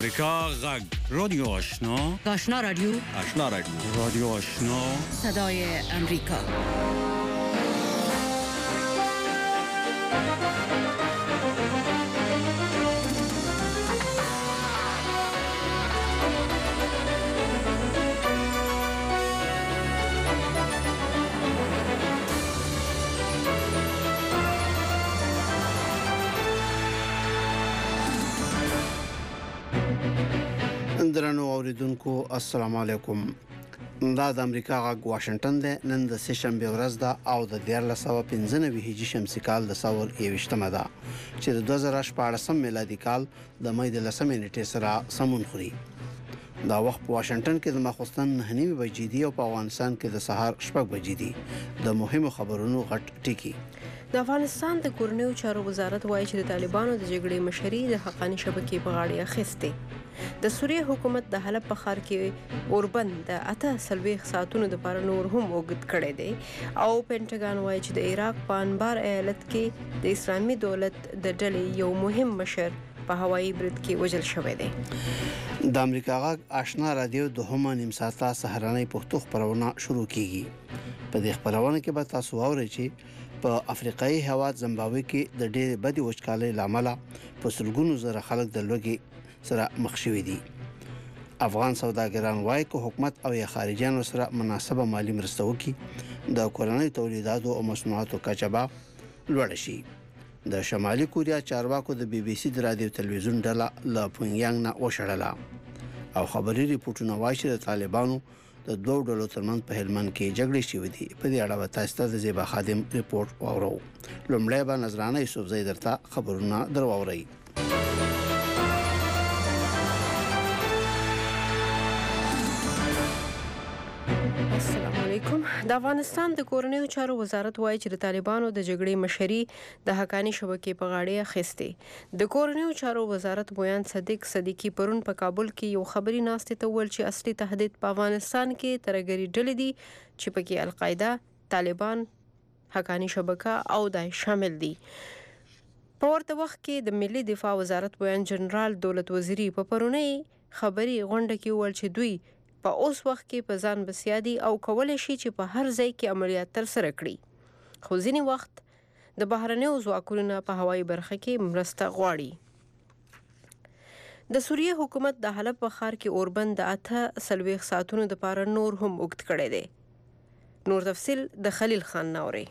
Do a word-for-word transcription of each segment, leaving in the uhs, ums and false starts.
امریکا غږ رادیو آشنا آشنا رادیو آشنا رادیو رادیو آشنا صدای امریکا. درنو اوریدونکو السلام علیکم. دا د امریکا غږ واشنگټن دی. نن د سه شنبه ورځ ده او د دیارلس سوه پنځه نوي هجري شمسي کال د ساور یوویشتمه ده چې د دوه زره شپاړسم میلادي کال د مې د لسمې نیټې سره سمون خوري. دا وخت په واشنگټن کې د ماخوستن نهه نیمې بجې دي او په افغانستان کې د سهار شپږ بجې دي. د مهمو خبرونو غټ ټکي. د افغانستان د کورنیو چارو وزارت وایي چې د طالبانو د جګړې مشري د حقاني شبکې په غاړه اخیستې. د سوریه حکومت د حلب په ښار کې اوربند د اته څلوېښت ساعتونو دپاره نور هم اوږد کړی دی او پینټاګان وایي چې د عراق په انبار ایالت کې د اسلامي دولت د ډلې یو مهم مشر په هوایي برید کې وژل شوی دی. د امریکا غږ آشنا رادیو دوهمه نیم ساعته سهارنۍ پښتو خپرونه شروع کیږي. په دې خپرونه کې به تاسو واورئ چې په افریقایي هیواد زیمبابوې کې د ډېرې بدې وچکالۍ له امله په سلګونو زره خلک د لوږې سره مخ شوي دي. افغان سوداګران وایي که حکومت او یا خارجیانو سره مناسبه مالی مرسته وکړي د کورنۍ تولیداتو او مصنوعاتو کچه به لوړه شي. د شمالي کوریا چارواکو د بي بي سي د رادیو تلویزیون ډله له پونګیانګ نه وشړله او خبري ریپورټونه وایي چې د طالبانو د دوه ډلو ترمنځ په هلمند کې جګړې شوې دي. په دې اړه به تاسو ته د زیبا خادم ریپورټ واورو. لومړی به نظرانه یوسفزۍ درته خبرونه در واورئ. السلام علیکم. د افغانستان د کورنیو چارو وزارت وایي چې د طالبانو د جګړې مشري د حقاني شبکې په غاړه اخیستې. د کورنیو چارو وزارت بویان صدیق صدیقي پرون په کابل کې یو خبري ناستې ته وویل چې اصلي تهدید په افغانستان کې ترهګري ډلې دي چې پکې القاعده، طالبان، حقاني شبکه او داعش شامل دي. په ورته وخت کې د ملي دفاع وزارت بویان جنرال دولت وزیري په پرونۍ خبري غونډه کې وویل چې دوی په اوس وخت کې په ځان بسیا دي او کولی شي چې په هر ځای کې عملیات ترسره کړي. خو ځینې وخت د بهرنیو ځواکونو نه په هوایي برخه کې مرسته غواړي. د سوریه حکومت د حلب په ښار کې اوربند د اته څلوېښت ساعتونو دپاره نور هم اوږد کړی دی. نور تفصیل د خلیل خان ناوري.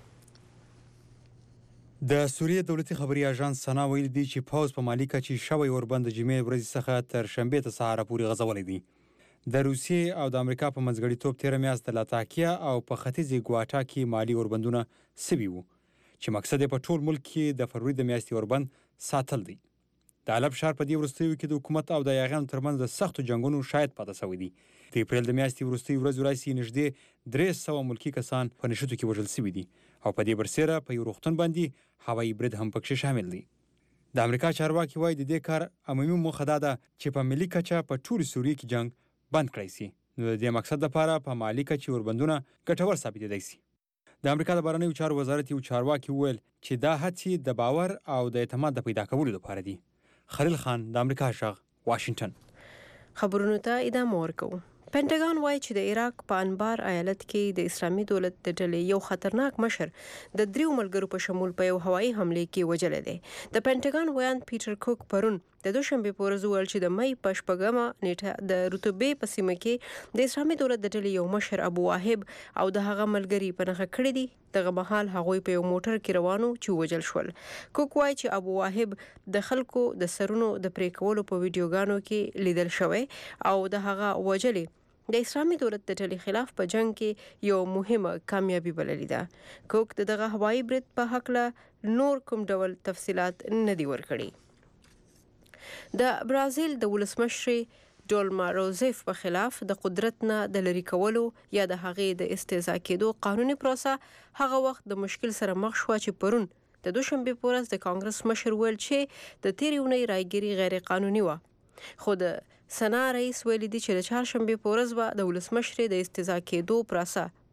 د سوریه دولتي خبري اژانس سنا ویلي دي چې پوځ په مالي کچې شوی اوربند د جمعې ورځې څخه تر شنبې ته سهاره پورې غځولی دی. د روسیې او د امریکا په منځګړیتوب تېره میاشت د لاتاکیا او په ختیځې ګواټا کې مالي اوربندونه سوي وو چې مقصد یې په ټول ملک کې د فروری د میاشتې اوربند ساتل دی. د حلب ښار په دې وروستیو کې د حکومت او د یاغیانو ترمنځ د سختو جنګونو شاهد پاتې شوی دی. د اپریل د میاشتې وروستۍ ورځې راهیسې نږدې درې سوه ملکي کسان په نښتو کې وژل سوي دي او په دې برسېره په یو روغتون باندې هوایي برید هم پکښې شامل دی. د امریکا چارواکي وایي د دې کار عمومي موخه دا ده چې په ملي کچه په ټولې سوریې کې جنګ بند کړی سي. نو د دې مقصد لپاره په مالي کچې اوربندونه ګټور ثابتېدی سي. د امریکا د بهرنیو چارو وزارت یو چارواکي وویل چې دا هڅې د باور او د اعتماد د پیدا کولو لپاره دي. خلیل خان، د امریکا غږ، واشنګټن. خبرونو ته ادامه ورکوو. پینټاګان وایي چې د عراق په انبار ایالت کې د اسلامي دولت د ډلې یو خطرناک مشر د دریو ملګرو په شمول په یو هوایي حملې کې وژلی دی. د پینټاګان ویان پیټر کوک پرون د دوشنبې په ورځ وویل چې د مۍ په شپږمه نیټه د رتبې په سیمه کې د اسلامي دولت د ډلې یو مشر ابو واهب او د هغه ملګري په نښه کړي دي. دغه مهال هغوی په یو موټر کې روانو چې ووژل شول. کوک وایي چې ابو واهب د خلکو د سرونو د پرې کولو په ویډیوګانو کې لیدل شوی او د هغه وژلې د اسلامي دولت د ډلې خلاف په جنگ کې یو مهمه کامیابي بللې ده. کوک د دغه هوایي برید په هکله نور کوم ډول تفصیلات نه دي ورکړي. د برازیل د ولسمشرې ډولما روزیف په خلاف د قدرت نه د لرې کولو یا د هغې د استعزا کېدو قانوني پروسه هغه وخت د مشکل سره مخ شوه چې پرون د دوشنبې په ورځ د کانګرس مشر ویل چې د تېرې اونۍ رایګیري غیر قانوني وه. خو د سنا رئیس ویلي دي چې د چهارشنبې په ورځ به د ولسمشرې د استعزا کېدو پروسه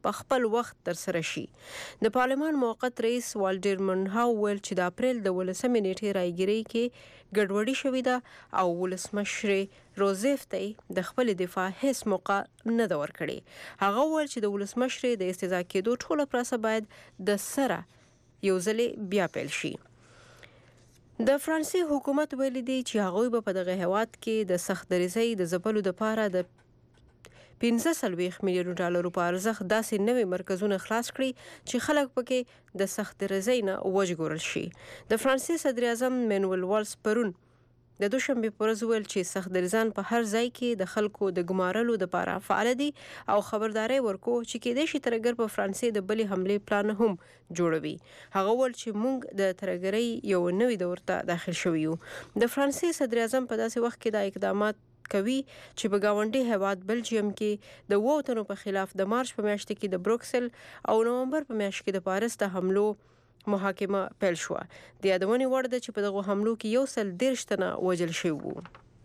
په خپل وخت ترسره شي. د پارلمان موقت رئیس والډر منهاو ویل چې د اپریل د ولسمې نیټې رايګیري کې ګډوډي شوې ده او ولسمشر روزیف ته د خپل دفاع هیڅ موقع نه ده ورکړې. هغه ویل چې د ولسمشر د استزا کېدو ټوله پروسه باید د سره یو ځلې بیا پیل شي. د فرانسې حکومت ویلي دی چې هغوی به په دغه هیواد کې د سخت دریځۍ د ځپلو لپاره د پنځه څلوېښت میلیونو ډالرو په ارزښت داسې نوي مرکزونه خلاص کړي چې خلک پکې د سخت دریځۍ نه وژغورل شي. د فرانسې صدر اعظم مینویل والز پرون د دوشنبه په ورځ ویل چې سخت دریځان په هر ځای کې د خلکو د ګمارلو لپاره فعال دي او خبرداري ورکو چې کېدای شي ترګر په فرانسې د بلې حمله پلان هم جوړوي. هغه ول چې موږ د ترګرۍ یو نوې دور ته داخل شوو یو. د فرانسې صدر اعظم په داسې وخت کې د اقدامات کوي چې په گاونډي هیواد بلجیم کې د ووتنو په خلاف د مارچ په میاشت کې د بروکسل او نومبر په میاشت کې د پاریس د حملو محاکمه پیل شو. د یادونې وړ ده چې په دغه حملو کې یو سل دېرش تنه وژل شوي وو.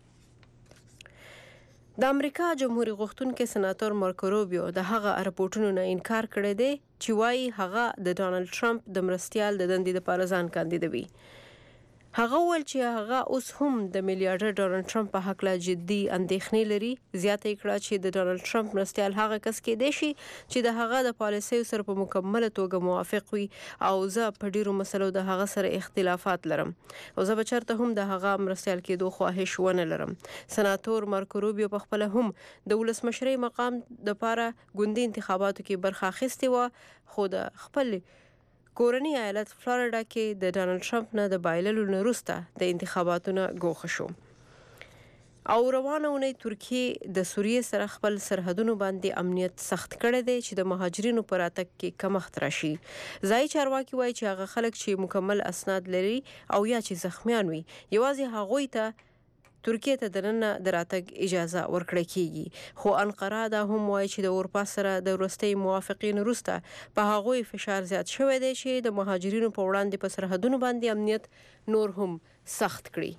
د امریکا جمهوریت غوښتونکي سناتور مارکو روبیو د هغه راپورټونو نه انکار کړی دی چې وايي هغه د ډانلډ ټرمپ د مرستيال د دندې لپاره ځان کاندیدوي. هغه ول چې هغه اوس هم د میلیارډر ډونالد ټرمپ په حق لا جدي اندېښنې لري. زیاته کړه چې د ډونالد ټرمپ مرستيال هغه کس کې دی شي چې د هغه د پالیسیو سره په مکمله توګه موافق وي او زه په ډیرو مسلو د هغه سره اختلافات لرم او زه به چرته هم د هغه مرستيال کېدو خواهش ونه لرم. سناتور مارکو روبیو په خپل هم د ولسمشرۍ مقام د پاره ګوندي انتخاباتو کې برخه اخیستې و خو د خپل کورنی ایالت فلوریدا کې د ډانلډ ټرمپ نه د بایللو نه وروسته د انتخاباتونو ګوښه شو. او روانه اونۍ ترکیه د سوریې سره خپل سرحدونو باندې امنیت سخت کړی دی چې د مهاجرینو پر راتګ کې کمښت راشي. ځای چارواکي وایي چې هغه خلک چې مکمل اسناد لري او یا چې زخمیان وي یوازې هغوی ته ترکیه ته دننه د راتګ اجازه ورکړل کیږي. خو انقره دا هم وایي چې د اروپا سره د وروستي موافقین وروسته په هغوی فشار زیات شوی دی چې د مهاجرینو په وړاندې په سرحدونو باندې امنیت نور هم سخت کړي.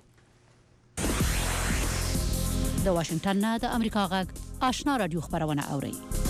د واشنگټن نه د امریکا غږ آشنا رادیو خبرونه اوري.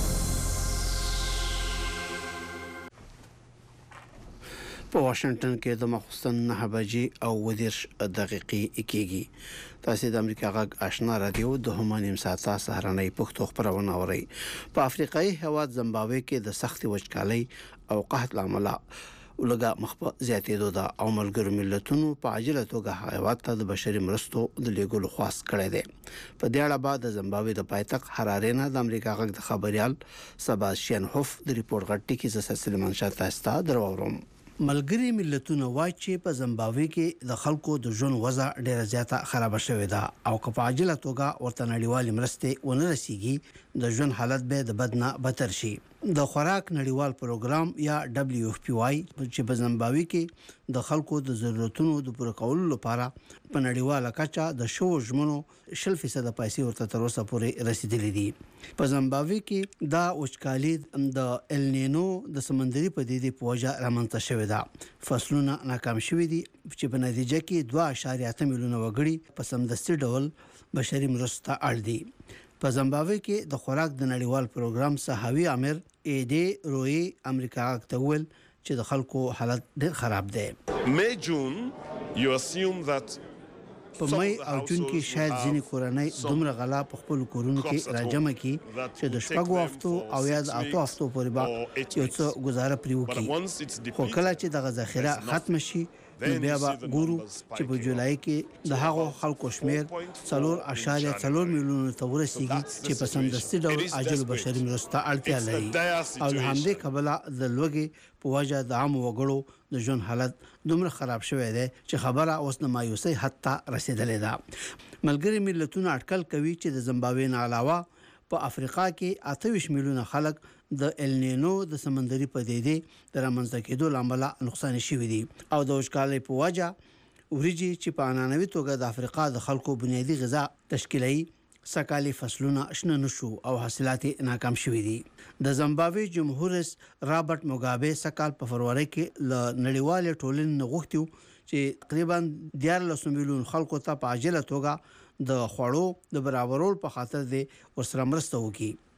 په واشنگټن کې د مخصوصن نه بجې او ودیرش دقیقې کېږي. تاسو د امریکا غږ آشنا رادیو د همانیم ساعته سهارنۍ پښتو خبرونه اوري. په افریقایي هیواد زیمبابوې کې د سخت وچکالۍ او قحط لامل ولګه مخ زیاتېدو ده او ملګرو ملتونو په عاجله توګه هیواد ته د بشري مرستو د لیږلو خواست کړی دی. په دې اړه بعد د زیمبابوې د پایتخت حرارې نه د امریکا غږ د خبريال سباسټین هوف د ریپورت غټي کې ز سلیمان شاه تاسو درورم. ملګری ملتونه وایي چې په زیمبابوې کې د خلکو د ژوند وضع ډیره زیاته خراب شوې ده او په عاجله توګه ورته نړیوال مرستې ونه رسیږي د ژوند حالت به د بدنه بدتر شي. د خوراک نړیوال پروګرام یا دبليو اف پی واي چې په زیمبابوې کې د خلکو د ضرورتونو د پوره کولو لپاره په نړیواله کچه د شو ژمنو شل فیصد پیسې ورته تر اوسه پورې رسیدلې دي. په زیمبابوې کې دا وچکالي د النینو د سمندري پدیدې په وجه رامنځته شوې ده. فصلونه ناکام شوي دي چې په نتیجه کې دوه اعشاریه اته میلیونه وګړي په سمدستي ډول بشري مرسته اړ دي. په زیمبابوې کې د خوراک د نړیوال پروګرام صحوي امر اې ډي روي امریکا ته ویل چې د خلکو حالت ډېر خراب دی. May June you assume that په مې او جون کې شاید ځینې کورنۍ دومره غلا په خپل کورونو کې راجمع کی چې د شپږو هفتو او یا د اتو هفتو پورې به یو څه گزاره پریو کی. خو کله چې د ذخیره ختم شي نو بیا به ګورو چې په جولای کې د هغو خلکو شمیر څلور اعشاریه څلور میلیونه ته ورسیږي چې په سمدستي ډول عاجل بشري مرسته اړتیا لري او د همدې کبله د لوګي په وجه د عام وګړو د ژوند حالت دومره خراب شوی دی چې خبره اوس نه مایوسي حتی رسیدلې ده. ملګری ملتونه اټکل کوي چې د زیمبابوې نه علاوه په افریقا کې اته ویشت میلیونه خلک د النینو د سمندري پدیدې د رامنځته کېدو لامل نقصان شوي دي او د وچکالۍ په وجه وريجي چې په انانوي توګه د افریقا د خلکو بنیادی غذا تشکیلي سکالي فصلونه شنه نشو او حاصلات ناکام شوي دي. د زیمبابوې جمهور رئیس رابرټ موګابه سکال په فروری کې ل نړیوال ټولنې غوښتي چې تقریبا دیارلس میلیون خلکو ته په عاجله توګه د خوړو د برابرولو په خاطر د ورسره مرسته وکړي.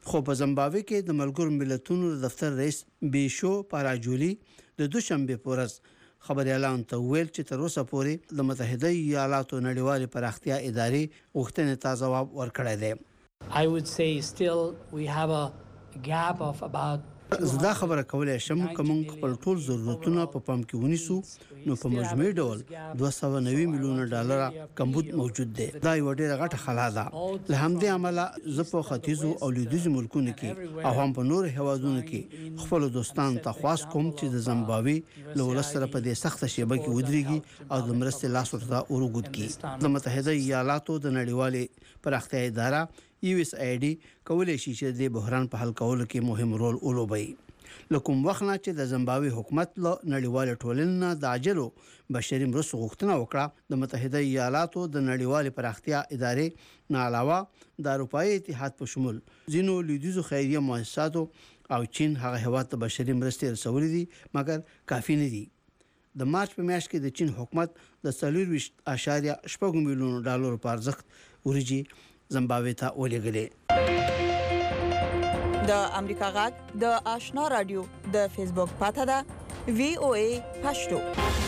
خو په زیمبابوې کې د ملګرو ملتونو دفتر رئیس بیشو پاراجولی د دوشنبه په ورځ خبريالان ته ویل چې تر اوسه پورې د متحده ایالاتو نړیوالې پراختیا ادارې غوښتنې ته ځواب ورکړی دی. I would say still we have a gap of about زدا خبره کولای شم کوم خپل ټول ضرورتونه په پام کې ونیسو نو په مجموعي ډول دوه سوه نوي میلیونه ډالر کمبود موجود دی. دا یو ډیره غټه خلا ده. له همدې امله زه په ختیځو او لویدیځو ملکونو کې او هم په نور هیوادونو کې خپل دوستان ته خواست کوم چې د زیمبابوې له ولس سره په دې سخته شیبه کې ودرېږي او د مرستې لاس ورته ورغود کړي. د متحده ایالاتو د نړیوالې پراختیا اداره یو اس آی ډي کولای شي چې د بحران په حل کولو کې مهم رول ولوبي. لکه وخت نه چې د زیمبابوې حکومت له نړیوال ټولنې د عاجلو بشري مرستو غوښتنه وکړه، د متحده ایالاتو د نړیوال پراختیا ادارې نه علاوه د اروپאי اتحاد په شمول ځینو لویدیځو خیریه مؤسساتو او چین هغه هیواد ته بشري مرستې رسولې دي مګر کافي نه دي. د مارچ په میاشت کې د چین حکومت د څلور ویشت اشاریه شپږ میلیون ډالر په ارزښت ورجی زیمبابوې ته ولېږلې. د امریکا غږ د آشنا رادیو د فیسبوک پاته ده وی او ای پښتو.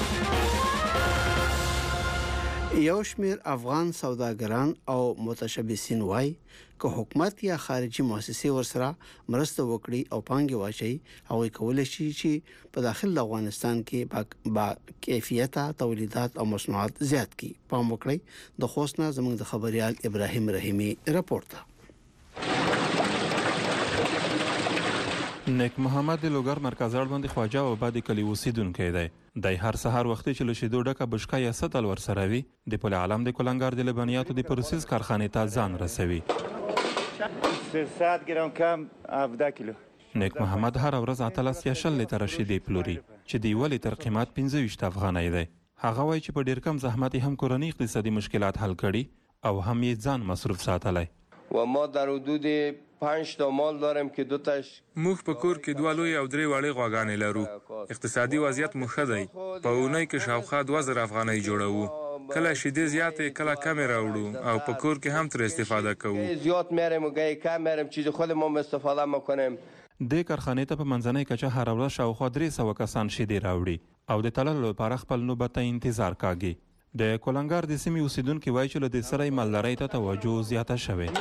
یو شمېر افغان سوداګران او متشبثین وایي که حکومت یا خارجي مؤسسې ورسره مرسته وکړي او پانګې واچي هغوی کولی شي چې په داخل افغانستان کې با کیفیته تولیدات او مصنوعات زیات کړي. پام وکړئ د خوست نه زموږ د خبريال ابراهیم رحیمی راپورټ ده. نیک محمد د لوګر مرکز اړوند خواجه او بادي کلی اوسیدونکی دی. د هر سحر وختي چې له شیدو ډکه بشکا یا ستل ورسره وي د پل عالم د کولنګار د لبنیاتو د پروسس کارخانې ته ځان رسوي. سیصد ګرام کم هفده کیلو. نیک محمد هر ورځ اتلس یا شل لیتره شیدې پلوري چې د یوه لیتر قیمت پنځه ویشت افغانۍ دی. هغه وایي چې په ډیر کم زحمت هم کورنۍ اقتصادي مشکلات حل کړي او هم یې ځان مصروف ساتلی. و ما در حدود پنج تا مال داریم که دو تاش موږ په کور کې دوه لوی او درې وړې غواګانې لرو. اقتصادي وضعیت مو ښه دی. په اونۍ کې شاوخوا دوه زره افغانۍ جوړوو. کله شیدې زیاتې کله کمې راوړو او په کور کې هم تر استفاده کوو. زیات میریم و گاهی کم میریم چیز خودمون استفاده میکنیم. د کارخانې ته په منځنۍ کچه هر ورځ شاوخوا درې سوه کسان شیدې راوړي او د تللو لپاره خپل نوبت ته انتظار کاږي. د کولنګار د سیمې اوسیدونکي وایي چې له دې سره یې مالدارۍ ته توجه زیاته شوې.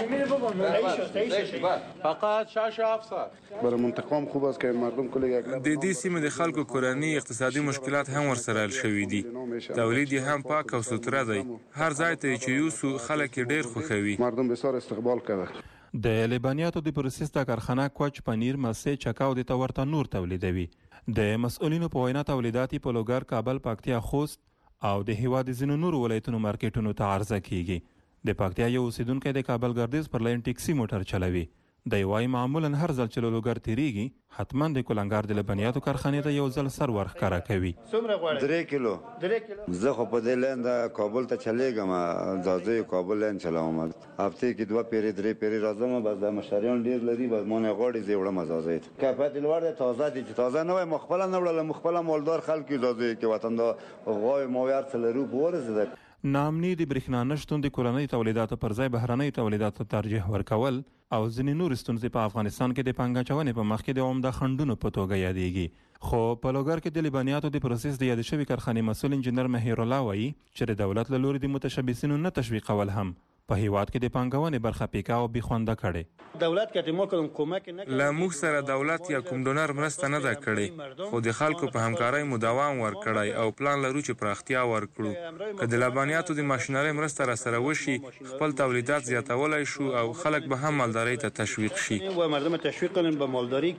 د دې سیمې د خلکو کورني اقتصادي مشکلات هم ورسره حل شوي دي. تولید یې هم پاک او سوتره دی. هر ځای ته چې یوسو خلک یې ډېر خوښوي. مردم بسیار استقبال کوي. د لبنیاتو د پروسس د کارخانه کوچ پنیر مسې چکاو د تورته نور تولیدوي. د مسؤلینو په وینا تولیدات په لوګر کابل پکتیا خوست او د هیواد ځینو نورو ولایتونو مارکیټونو ته عرضه کیږي. د پکتیا یو اوسیدونکی د کابل ګردیز پر لاین ټیکسي موټر چلوي. د وايي معمولا هر ځل چې له لوګر تیریږي حتما د کولنګار د لبنیاتو کارخانې ته یو ځل سر ورښکاره کوي. درې کیلو زه خو په دې لاین د کابل ته چلیږم. ځاځي کابل لاین چلوم. هفته کې دوه پیری درې پیری راځم. بس د مشتریان ډیر لري. بس مونږ غواړي زه وړم ځاځي ته. کپات لوړ ده تازه دي چې تازه نه وای مخبل نه وړل مخبل مالدار خلک ځاځي کې وطن دا غوای مویار څلرو ورزده. نامني د برېښنا نشتون د کورنۍ تولیداتو پر ځای بهرنۍ تولیداتو ترجیح ورکول او ځینې نور ستونزې په افغانستان کې د پانګه اچونې په مخ کې د عمده خنډونو په توګه یادېږي. خو په لوګر کې د لبنیاتو د پروسس د یاد شوي کارخانې مسؤل انجینر مهیر الله وایي چې د دولت له لوري د متشبثینو نه تشویقول هم په هیواد کې د پانګونې برخه پیکا او بخونده کړي. دولت کې مو کوم کومک نه لا موږ سره دولت یا کوم ډونر مرسته نه ده کړې خو د خلکو په همکارۍ مو دوام ورکړی او پلان لرو چې پراختیا ورکړو. که د لبنیاتو د ماشینرۍ مرسته را سره وشي خپل تولیدات زیاتولی شو او خلک به هم مالدارۍ ته تشویق شي. و مردم تشویق کړي به مالداري.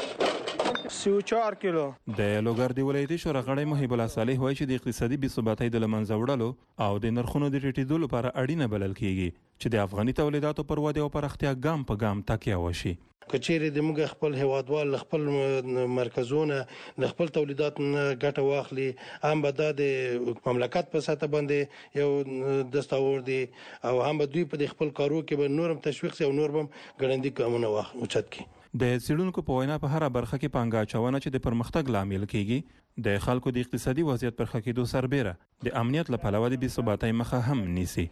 سی و چهار کیلو. د لوګر د ولایتي شورا غړی محب الله صالح وایي چې د اقتصادي بې ثباتۍ د له منځه وړلو او د نرخونو د ټیټېدو لپاره اړینه بلل کیږي چې د افغاني تولیداتو پر ودې او پراختیا ګام په ګام تکیه وشي. کچېرې د موږ خپل هیوادوال خپل مرکزونه د خپل تولیدات نه ګټه واخلي هم به دا د مملکت په سطح باندې یو دستاور دی او هم به دوی په خپل کارو کې به نورم تشویق سي او نور هم ګړندي کارونه واخ اوچت کی. د څېړونکو په وینا په هره برخه کې پانګه اچونه چې د پرمختګ لامل کیږي د خلکو د اقتصادي وضعیت پر ښه کېدو سربیره د امنیت له پلوه د بېثباتۍ مخه هم نیسي.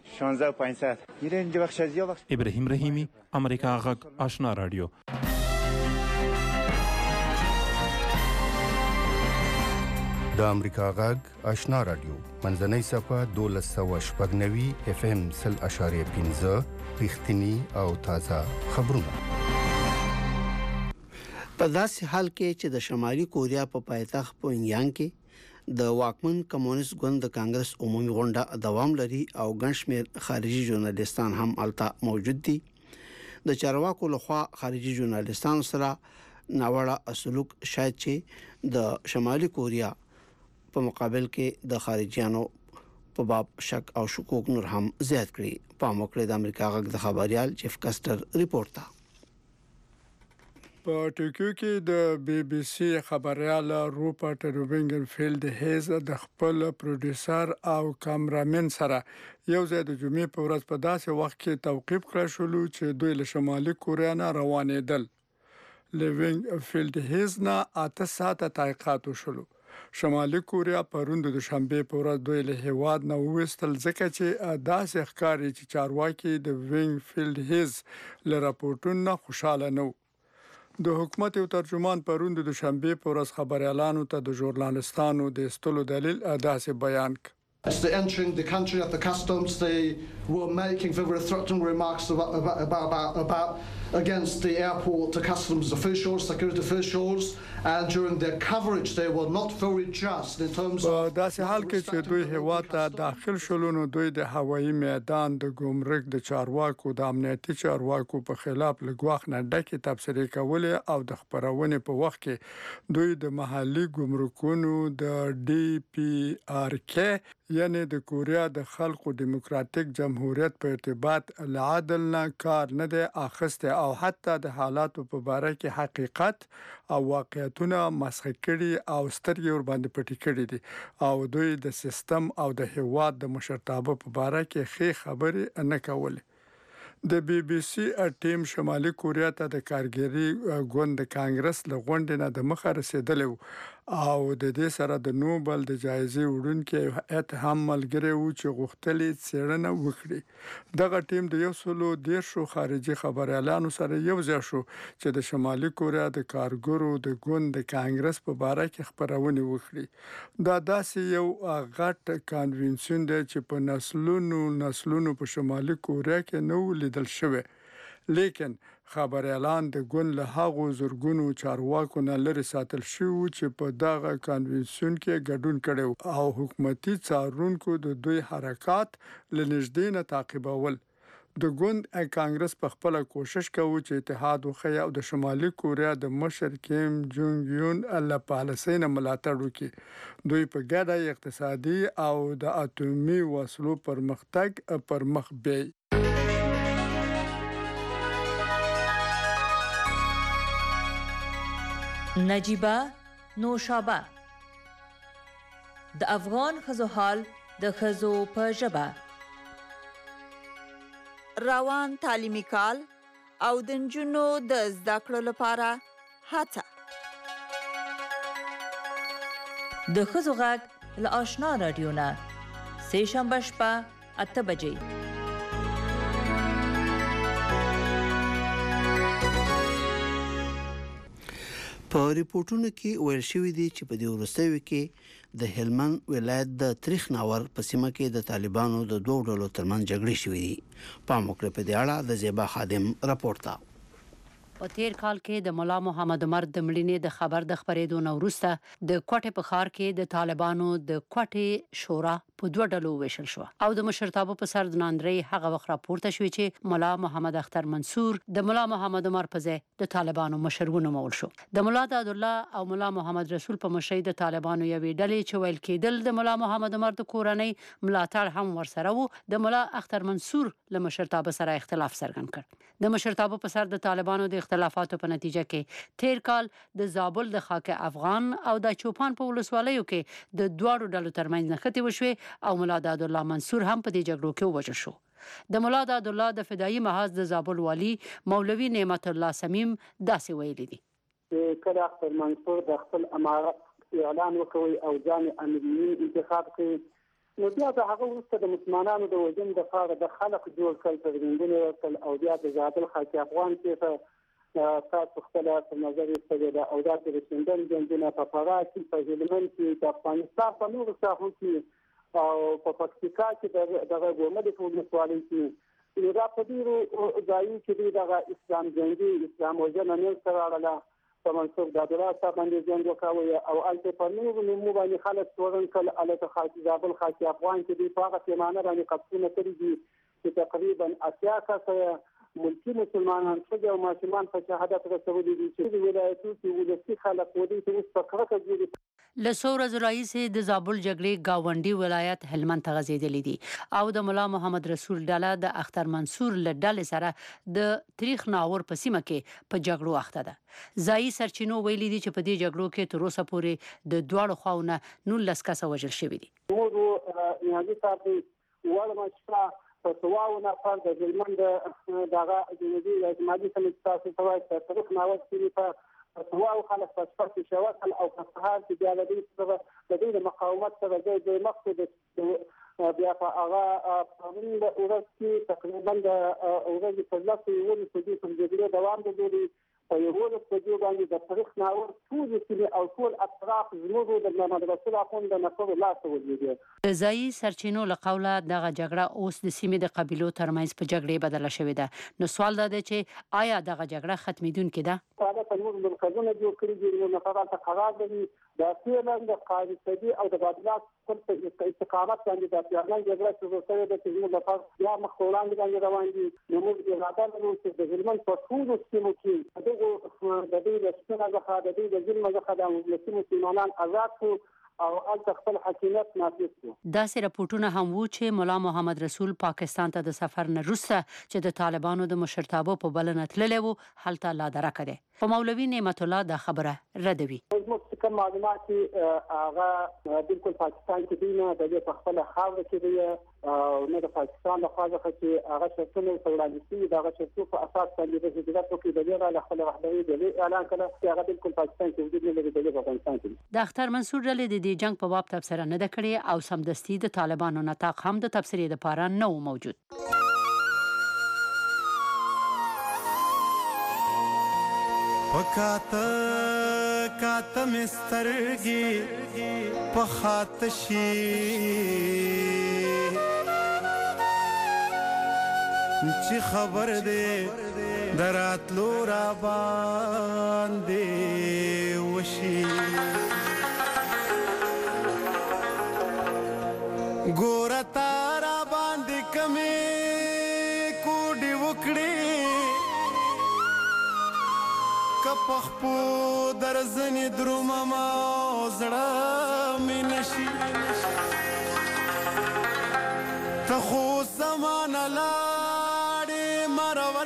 ابراهیم رحیمي، امریکا غږ، آشنا راډیو. د امریکا غږ آشنا راډیو منځنۍ صفحه دولس سوه شپږ نوي اف ام سل اشاریه پنځه رښتیني او تازه خبرونه. په داسې حال کې چې د شمالي کوریا په پایتخت پونګیانګ کې د واکمن کمونیست ګوند د کانګرس عمومي غونډه دوام لري او ګڼ شمېر خارجي ژورنالیستان هم هلته موجود دي. د چارواکو لخوا خارجي ژورنالیستانو سره ناوړه سلوک شاید چې د شمالي کوریا په مقابل کې د خارجيانو په باب شک او شکوک نور هم زیات کړي. په موکړه د امریکا غږ د خبريال چیف کاستر ریپورت تا په ټوکیو کې د بي بي سي خبريال روپرټ روبینګنفیلد هیز د خپل پروډوسر او کیمرامین سره یو ځای د جمعې په ورځ په داسې وخت کې توقيف کړل شو چې دوی له شمالي کوریا نه روانېدل. لیوینګفیلد هیز نه اته ساعته تحقیقات وشول. شمالي کوریا پروند د شنبه په ورځ دوی له هواد نه وستل ځکه چې داسې ښکاري چې چارواکي د وینګفیلد هیز له راپورټونو نه خوشاله نه وو. د حکومت یو ترجمان پروند د شنبه په ورځ خبريالانو ته د ژورنالستانو د استلو دلیل داسې بیان کړ. As they entering the country at the customs, they were making very threatening remarks about, about, about, about against the airport, the customs officials, security officials, and during their coverage, they were not very just in terms of. داسې حال کې چې دوی هیواد ته داخل شول نو دوی د هوایي میدان د ګمرک د چارواکو د امنیتي چارواکو په خلاف لګواخ نه ډکه تبصرې کولې او د خبرونې په وخت کې دوی د محلي ګمرکونو د ډي پی آر کې یعنی د کوریا د خلقو دیموکراتیک جمهوریت په ارتباط العدل نه کار نه دی اخسته او حتی د حالاتو په باره کې حقیقت او واقعیتونه مسخ کړي او سترګې ور باندې پټې کړي دي او دوی د سیستم او د هواد د مشرتابه په باره کې ښه خبرې نه کولې. د بي بي سي ټیم شمالي کوریا ته د کارګری ګوند د کانګرس له غونډې نه د مخه رسیدلی او د دې سره د نوبل د جایزې وړونکي هیئت هم ملګری وو چې غوښتلې څېړنه وکړي. دغه ټیم د یو سلو دیرشو خارجي خبريالانو سره یو ځای شو چې د شمالي کوریا د کارګرو د ګوند د کانګرس په باره کې خبرونه وکړي. دا داسې یو غټ کانونسیون دی چې په نسلونو نسلونو په شمالي کوریا کې نو لیدل شوی. لیکن خبريالان د ګوند له هغو زورګونو چارواکو نه لري ساتل شو چې په دغه کانونسیون کې ګډون کړي او حکومتي څارونکو د دوی حرکات لنږدې نه تعقیبول. د ګوند کانګرس په خپل کوشش کوي چې اتحاد وخی او د شمالي کوریا د مشر کیم جونګ یون له پالیسۍ نه ملاتړ وکړي. دوی په ګډه اقتصادي او د اټومي وسلو پرمختګ پر مخ بیاي. نجیبه نوشابه د افغان ښځو حال د ښځو په ژبه. روان تعلیمي کال او د نجونو د زده کړو لپاره هڅه. د ښځو غږ له آشنا راډیو نه سه شنبه شپه اته بجې. په ریپورتونو کې ویل شوی دی چې په دې وروستیو کې د هلمند ولایت د تاریخ ناور په سیمه کې د طالبانو د دوه ډلو ترمنځ جګړې شوې دي. په موکړه په دې اړه د زیبا خادم راپور تا. په تیر کال کې د مولا محمد عمر د مړینې د خبر د خبرېدو نه وروسته د کوټې په ښار کې د طالبانو د کوټې شورا په دوه ډلو ویشل شو او د مشرتابه په سر د ناندري هغه وخت راپورته شوی چې مولا محمد اختر منصور د مولا محمد عمر په ځای د طالبانو مشر ونومول شو. د مولا داد الله او مولا محمد رسول په مشرۍ د طالبانو یوې ډلې چې ویل کېدل د مولا محمد عمر د کورنۍ ملاتړ هم ورسره وو د مولا اختر منصور له مشرتابه سره اختلاف څرګند کړ. د مشرتابه په سر د طالبانو د اختلافاتو په نتیجه کې تیر کال د زابل د خاک افغان او د چوپان په ولسوالیو کې د دوه ډلو ترمنځ نښتې وشوې او مولا داد الله منصور هم په دې جګړو کې ووژل شو. د مولا داد الله د فدایي محاذ د زابل والی مولوي نعمت الله سمیم داسې ویلي دي. کله اختر منصور د خپل امارت اعلان وکوي او ځان امیر انتخاب کړي نو بیا د هغه وروسته د مسلمانانو د وجن د فار د خلق جوړ کړ ترغندونه ورکړل او بیا د زابل خاص افغان کې تاسو خپل نظر یې او دا د سندن جنګونه په فراه کې په هلمند کې د افغانستان په نورو ساحو کې او په پکتیکا کې د ګورمه د ټولنوالۍ کې دا په ډیرو ځایونو کې د اسلام جنګي اسلام وجنه نه سره اړه په منصور د دولت باندې جنګ وکاوه او الته په نورو نومو باندې خلک تورن کله الته خاص زابل خاص افغان کې د فقط پیمانه باندې قبضونه کړی دي چې تقریبا اتیا کسه ملکی مسلمانان څنګه او ماشومان په شهادت رسولي دي چې د ولایتونو کې ولسی خلک ودی چې اوس په کړه کې لسور زرایس د زابل جګړې گاونډي ولایت هلمند ته غځېدلې دي او د مولا محمد رسول ډاله د اختر منصور له ډلې سره د تاریخ ناور په سیمه کې په جګړو اخته ده ځایي سرچینو ویلي دي چې په دې جګړو کې تر اوسه پورې د دواړو خواونو نولس کسه وژل شوي دي موږ نیازي تاسو ولما په سواو نه فرض د هلمند دغه جنوبي اجتماعي سمیت تاسو ته وایي چې تاریخ ناور کې په سواو خلک په سپک شواصل او په سهار کې بیا د دې سره د دې مقاومت سره د مقصد بیا په هغه پرمن د اورس کې تقریبا د اورس په لاس کې ولې په دې په جګړه دوام درلودي په یو ډول په دې باندې د تاریخ ناور ټول سیمه او ټول اطراف زموږ د محمد رسول اخوند د نقل لاس ولګي د ځایي سرچینو له قوله دغه جګړه اوس د سیمې د قبيلو ترمنځ په جګړې بدله شوې ده نو سوال دا دی چې آیا دغه جګړه ختمېدونکې ده دا په موږ مرکزونه جوړ کړی دي نو فقط قرار دي د فعلن د قاعده او د بادلات په استقامت باندې د پیغام جګړه شروع شوې ده چې موږ په یا مخولان باندې روان دي نو موږ اراده لرو چې د هلمند په ټول سیمو کې دغه د دې د سپینه ځخه د دې د ظلم ځخه د مسلمانان آزاد شو او الته خپل حاکمیت نافذ کړ دا سره راپورټونه هم وو چې مولا محمد رسول پاکستان ته د سفر نه وروسته چې د طالبانو د مشرتابه په بلنه تللی وو هلته لا درکه ده په مولوي نعمت الله دا خبره ردوي موږ کوم معلومات هغه بالکل پاکستان کې دی نه د خپل خاور کې دی او نه د پاکستان د خواجه چې هغه شرطونه وړاندې دي دا شرطونه په اساس باندې د هجرت وکړي د لري له خپل رهبري د اعلان کړه چې هغه بالکل پاکستان کې وجود نه لري د افغانستان کې د اختر منصور ډلې د دې جنگ په باب تبصره نه ده کړې او سمدستي د طالبانو نطاق هم د تبصرې لپاره نه موجود پکاته کاته مسترګي په خاطشي چې خبر دې دراتلو را باندې وشي ګور تارا باندې کمې کوډي وکړي کپخپو درزنی درومما زړه مې نشي ته خو زمان لاړې مرور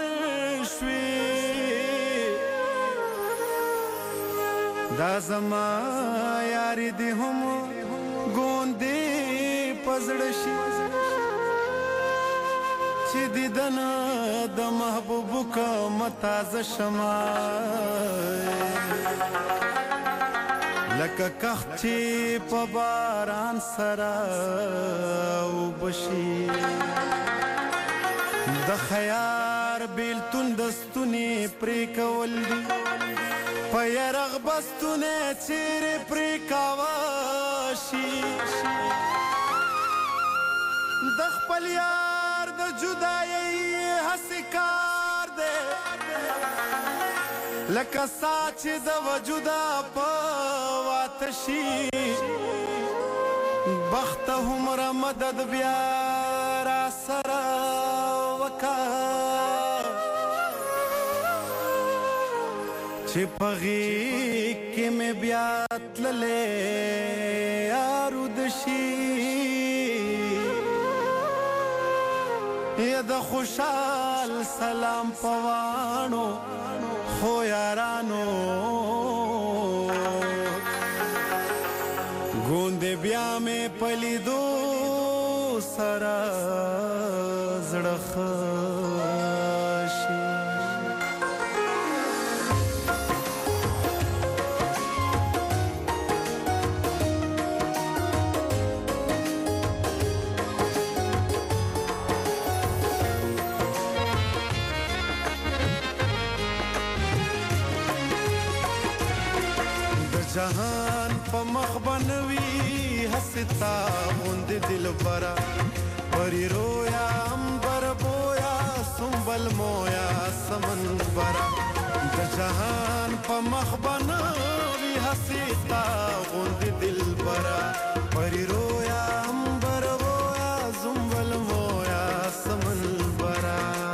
شوې دا زما یاري دې هم ګوندې پزړه شي چې دیدن د محبوب کا متازه شما لکه کخ چې په باران سره وبشي د خیار بیلتون دستونی پرې کول دي په یرغ بستونه چیرې پرې کاواشي د خپل یار د جدایي هسې کار دی لکه سا چې د وجوده په واته شي بخت همره مدد بیا را سره وکا چې په غېږ کې مې بیا تللی یارود شي یا د خوشحال سلام پوانو خو یارانو ګوندې بیا مې پلیدو سره زړه خشي جهان په مخ بنوي حستا غوند دلبرا پری رویا امبر بویا سنبل مویا سمن برا د جهان په مخ بنوي حستا غوند دلبرا پری رویا امبر بویا سنبل مویا سمن برا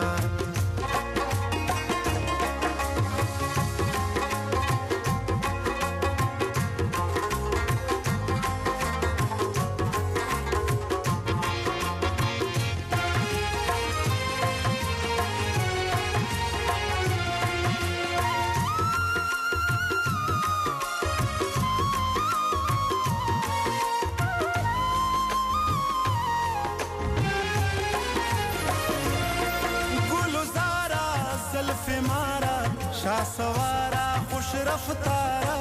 شاه سوارا خوش رفتارا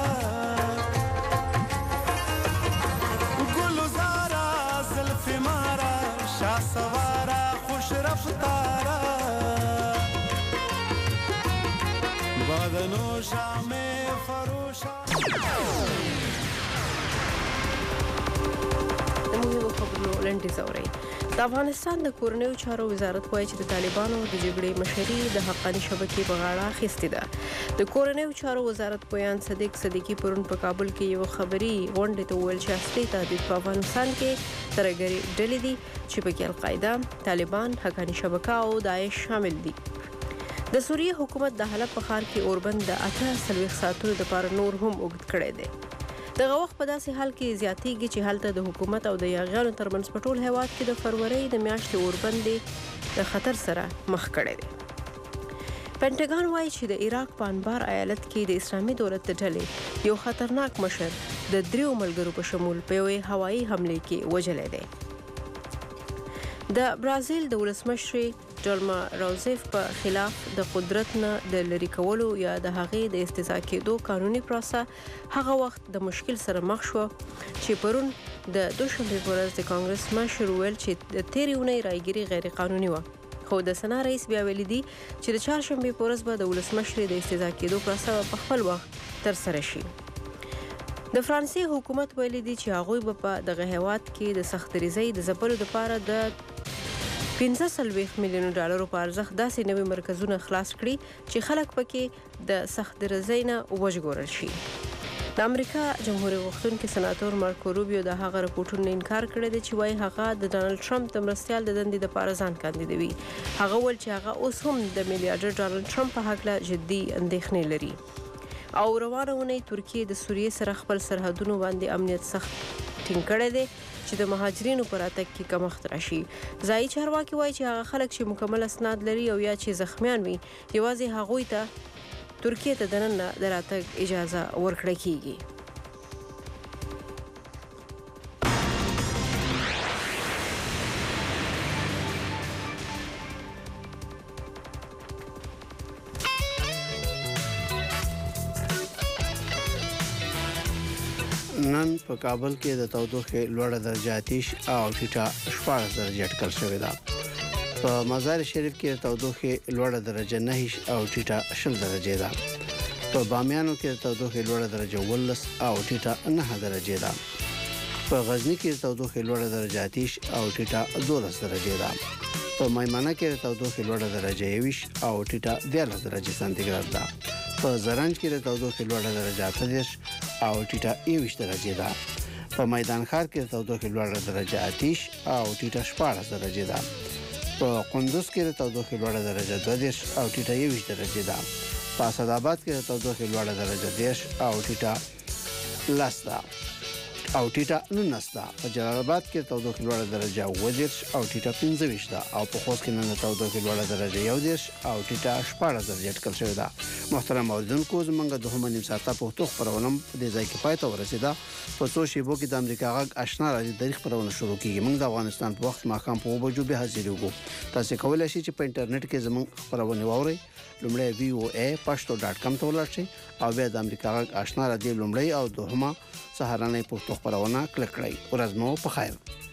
گلزارا زلف مارا شاه سوارا خوش رفتارا بدنو شام فروشا مهمو خبرونو لنډیز اورئ. د افغانستان د کورنیو چارو وزارت وایي چې د طالبانو د جګړې مشري د حقاني شبکې په غاړه اخیستې ده. د کورنیو چارو وزارت بیان صدیق صدیقي پرون په کابل کې یو خبري غونډه ته ویل چې اصلي تهدید په افغانستان کې ترګری ډلې دي چې پکې القاعده، طالبان، حقاني شبکه او داعش شامل دي. د سوریه حکومت د حلب په ښار کې اوربند د اته څلوېښت ساعتونو لپاره نور هم اوږد کړی دی. دغه وخت په داسې حال کې زیاتېږي چې هلته د حکومت او د یاغیانو ترمنځ په ټول هیواد کې د فروری د میاشتې اوربند د خطر سره مخ کړی دی. پینټاګان وایي چې د عراق په انبار ایالت کې د اسلامي دولت د ډلې یو خطرناک مشر د دریو ملګرو په شمول په یوې هوایي حملې کې وژلی دی. د برازیل د ولسمشر ډالما روزیف په خلاف د قدرت نه د لری کولو یا د هغې د استضاء کېدو قانوني پروسه هغه وخت د مشکل سره مخ شو چې پرون د دوشنبې په ورځ د کانګرس مشر ویل چې د تېرې اونۍ رایګیري غیر قانوني وه، خو د سنا رئیس بیا ویلي دي چې د چهارشنبې په ورځ به د ولسمشر د استضاء کېدو پروسه په خپل وخت ترسره شي. د فرانسې حکومت ویلي دي چې هغوی به په دغه هیواد کې د سختدریزۍ د ځپلو لپاره د پنځه څلوېښت میلیونو ډالرو په ارزښت داسې نوي مرکزونه خلاص کړي چې خلک پکې د سختدریزۍ نه وژغورل شي. د امریکا جمهوریت غوښتونکي سناتور مارکو روبیو د هغه رپورټونو انکار کړی دی چې وایي هغه د ډانلډ ټرمپ د مرستیال د دندې لپاره ځان کاندیدوي. هغه وویل چې هغه اوس هم د میلیارډر ډانلډ ټرمپ په هکله جدي اندېښنې لري. او روانه اونۍ ترکیه د سوریې سره خپل سرحدونو باندې امنیت سخت ټینګ کړی دی چې د مهاجرینو پر راتګ کې کمښت راشي. ځایي چارواکي وایي چې هغه خلک چې مکمل اسناد لري او یا چې زخمیان وي یوازې هغوی ته ترکیه ته دننه د راتګ اجازه ورکړل کیږي. نن په کابل کې د تودوخې لوړه درجه آتش او ټیټه شپاړس درجه اټکل شوې ده. په مزار شریف کې د تودوخې لوړه درجه نهه او ټیټه شل درجه ده. په بامیانو کې د تودوخې لوړه درجه ولس او ټیټه نه درجه ده. په غزنی کې د تودوخې لوړه درجه آتش او ټیټه دولس درجه ده. په میمنه کې د تودوخې لوړه درجه یوش او ټیټه دیارلس درجه سانتیګراد ده. په زرنج کې د تودوخې لوړه درجه اته دېرش او ټیټه یوش درجه ده. په میدان ښار کې د تودوخې لوړه درجه آتش او ټیټه شپاړس درجه ده. په قندوز کې د تودوخې لوړه درجه دوه دېرش او ټیټه یوش درجه ده. په اسداباد کې د تودوخې لوړه درجه دېرش او ټیټه لس ده او ټیټه نولس ده. په جلال آباد کې د تودوخې لوړه درجه اووه دېرش او ټیټه پنځه ویشت ده. او په خوست کې نن د تودوخې لوړه درجه یو دېرش او ټیټه شپاړس درجه اټکل شوې ده. محترم اوریدونکو، زموږ دوهمه نیم ساعته پښتو خبرونه په دې ځای کې پای ته ورسېده. په څو شیبو کې د امریکا غږ آشنا راډیو د خبرونه شروع کیږي. موږ د افغانستان په وخت ماښام په اوه بجو به حاضر یو. تاسو کولای شئ چې په انټرنیټ کې زموږ خبرونه واورئ. لومړی وی او ای پښتو ډاټ کام ته ولاړ شئ او بیا د امریکا غږ آشنا راډیو لومړی او دوهمه سهارنۍ پښتو خبرونه کلیک کړئ. ورځ مو په خیر.